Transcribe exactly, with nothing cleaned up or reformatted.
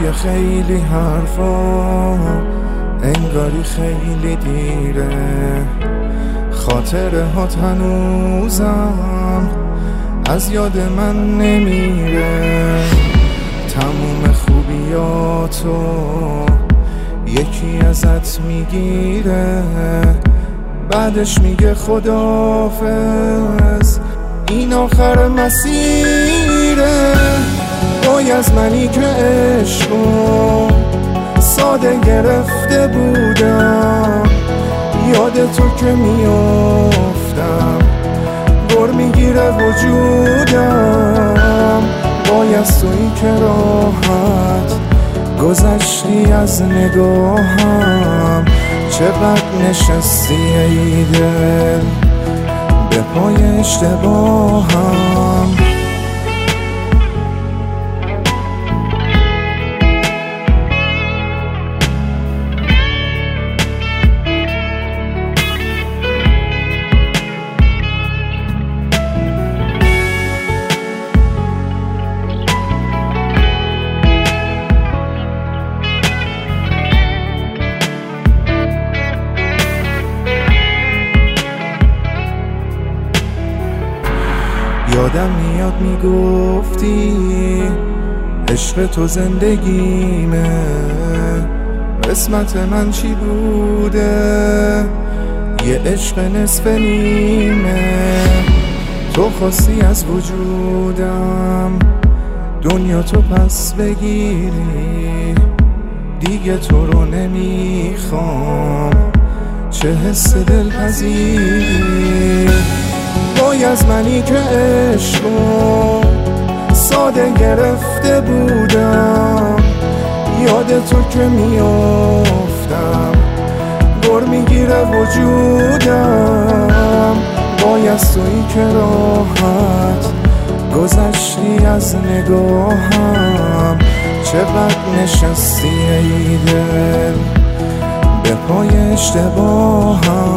که خیلی حرفا انگاری خیلی دیره، خاطره هات هنوزم از یاد من نمیره. تموم خوبیاتو یکی ازت میگیره، بعدش میگه خداحافظ این آخر مسیره. وای از منی که عشقو ساده گرفته بودم، یاد تو که میافتم گر میگیره وجودم. وای از تویی که راحت گذشتی از نگاهم، چقدر نشستی ای دل به پای اشتباهم. یادم میاد میگفتی عشق تو زندگیمه، قسمت من چی بوده یه عشق نصف نیمه. تو خواستی از وجودم دنیا تو پس بگیری، دیگه تو رو نمیخوام چه حس دلپذیری. وای از منی که عشقو ساده گرفته بودم، یاد تو که میافتم گر میگیره وجودم. وای از تویی که راحت گذشتی از نگاهم، چقدر نشستی ای دل به پای اشتباهم.